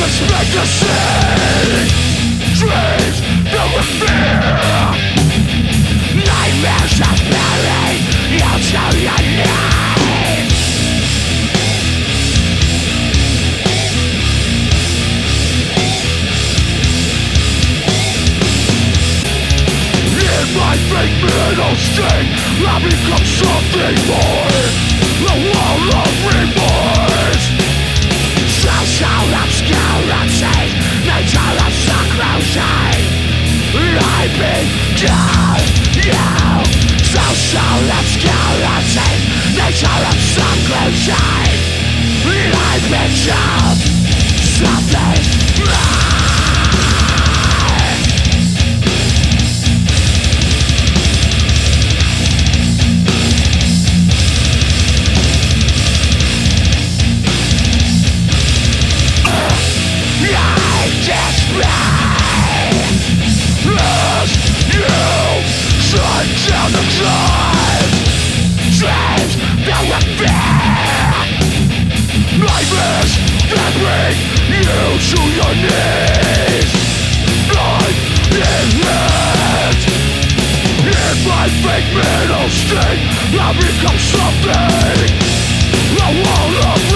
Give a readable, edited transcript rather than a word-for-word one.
Expect to see dreams filled with fear. Nightmares of burying you to your knees. In my fake middle state, I become something more. The wall of remorse. Social obscurity, nature of seclusion. I become you. Social obscurity, nature of seclusion. I become something more. Down the drive, dreams filled with fear. Nightmares that bring you to your knees. Blind in hand, in my fake mental state, I become something. A wall of